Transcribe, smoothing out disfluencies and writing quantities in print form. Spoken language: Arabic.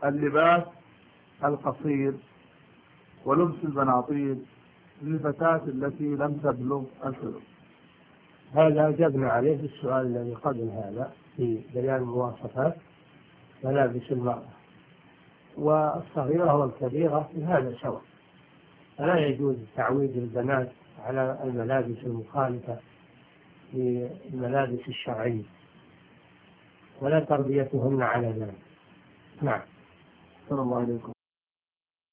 اللباس القصير ولبس البناطيل للفتاة التي لم تبلغ الحلم؟ هذا أجبنا عليه في السؤال الذي قبل هذا في بيان مواصفات ملابس المرأة، والصغيرة والكبيرة في هذا سواء، فلا يجوز تعويد البنات على الملابس المخالفة للملابس الشرعية ولا تربيتهن على ذلك. نعم. صلى الله عليكم.